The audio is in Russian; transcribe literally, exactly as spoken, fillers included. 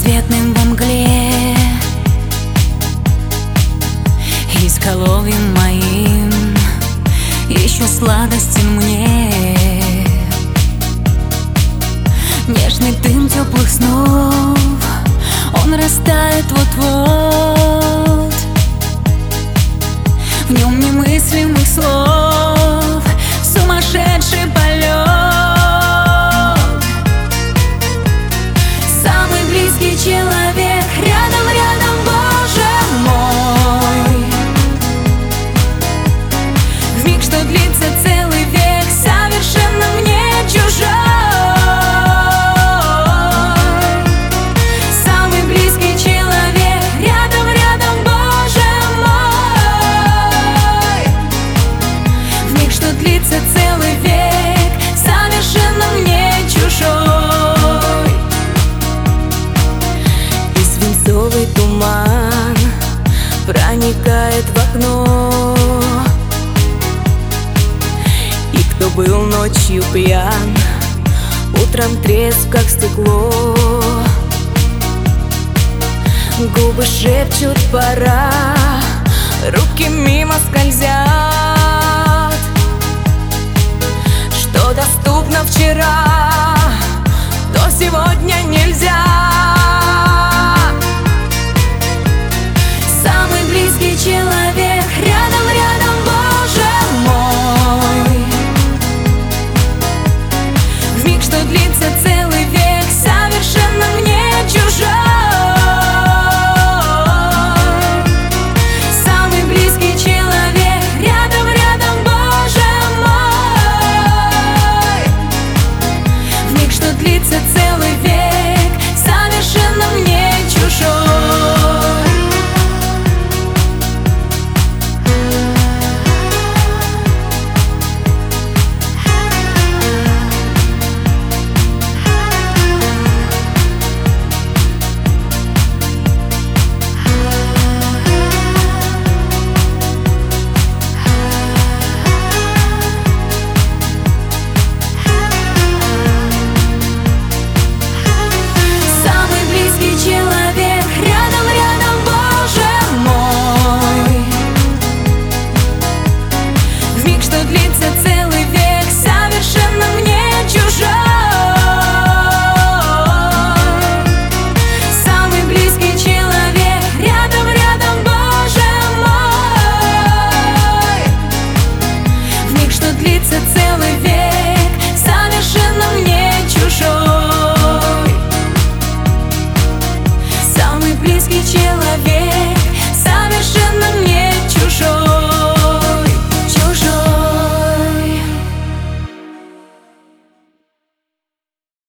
бесцветным во мгле, изголовьем моим еще сладостен мне нежный дым теплых снов. Он растает вот-вот, в нем немыслимых слов сумасшедший полет. Самый близкий человек рядом, рядом, Боже мой. В миг, что длится целый век, совершенно мне чужой. Самый близкий человек рядом, рядом, Боже мой. В миг, что длится целый век, совершенно мне чужой. И свинцовый туман проникает в окно, и кто был ночью пьян, утром трезв, как стекло. Губы шепчут пора, руки мимо скользят,